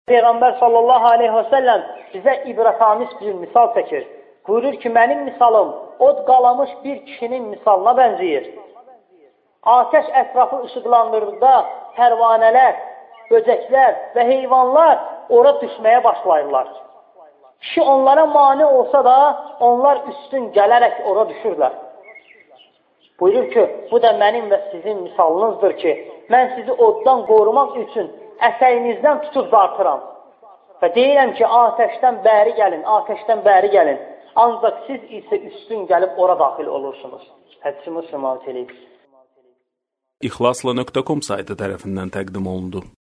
Peyğəmbər sallallahu aleyhi və səlləm bizə ibrətamiz bir misal çəkir. Buyurur ki, mənim misalım od qalamış bir kişinin misalına bənzəyir. Ateş ətrafı ışıqlandırdıqda pərvanələr, böcəklər və heyvanlar ora düşməyə başlayırlar. Kişi onlara mane olsa da onlar üstün gələrək ora düşürlər. Buyurur ki, bu da mənim və sizin misalınızdır ki, mən sizi oddan qorumaq üçün əsəyinizdən tutub dartıram. Və deyirəm ki, ateşdən bəri gəlin. Ancaq siz isə üstün gəlib ora daxil olursunuz. Hədisi Müslim rivayət edib. İxlasla.com saytı tərəfindən təqdim olundu.